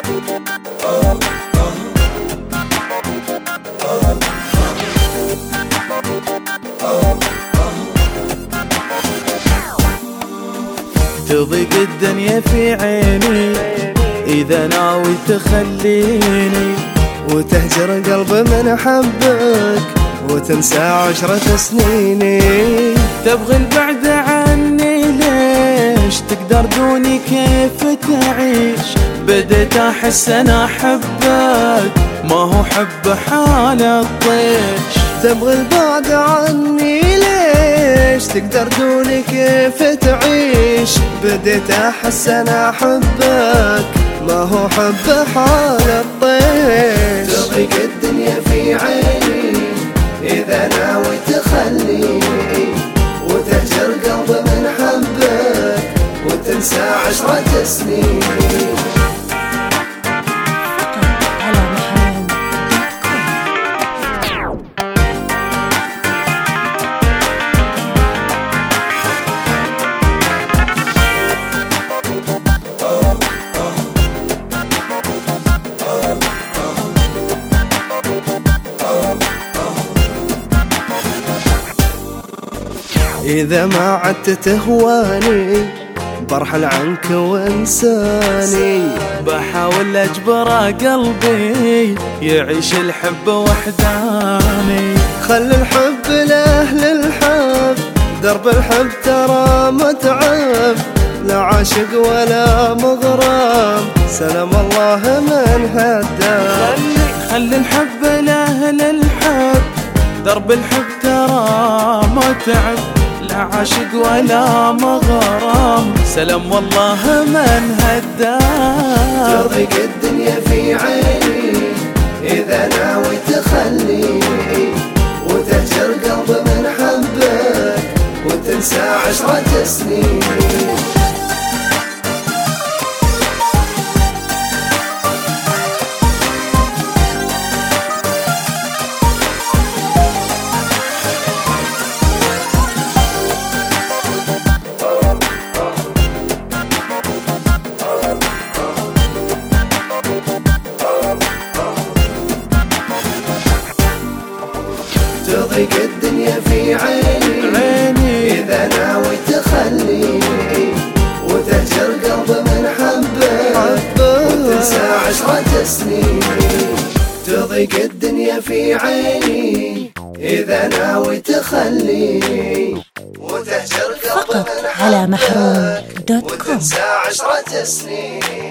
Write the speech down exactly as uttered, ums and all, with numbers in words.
تضيق الدنيا في عيني إذا ناوي تخليني، وتهجر قلب من حبك وتنسى عشرة سنيني. تبغي البعد عني ليش؟ تقدر دوني كيف تعيش؟ بديت أحس أنا أحبك ما هو حب حال الطيش. تبغي البعد عني ليش؟ تقدر دوني كيف تعيش؟ بديت أحس أنا أحبك ما هو حب حال الطيش. تضيق الدنيا في عيني إذا ناوي تخليني، وتهجر قلب من حبك وتنسى عشرة سنين. إذا ما عدت تهواني برحل عنك وانساني. بحاول أجبر قلبي يعيش الحب وحداني. خل الحب لأهل الحب، درب الحب ترى متعب، لا عاشق ولا مغرم، سلام الله من هداه. خلي الحب لأهل الحب، درب الحب ترى متعب، لا عاشق ولا مغرم، سلام والله من هداه. تضيق الدنيا في عيني إذا ناوي تخليني، وتهجر قلب من حبك وتنسى عشرة سنين. تضيق الدنيا في عيني, عيني إذا ناوي تخليني, وتهجر قلب من حبك وتنسى عشرة سنين. تضيق الدنيا في عيني إذا ناوي تخليني, وتهجر قلب من حبك على محروم دوت كوم وتنسى عشرة سنين.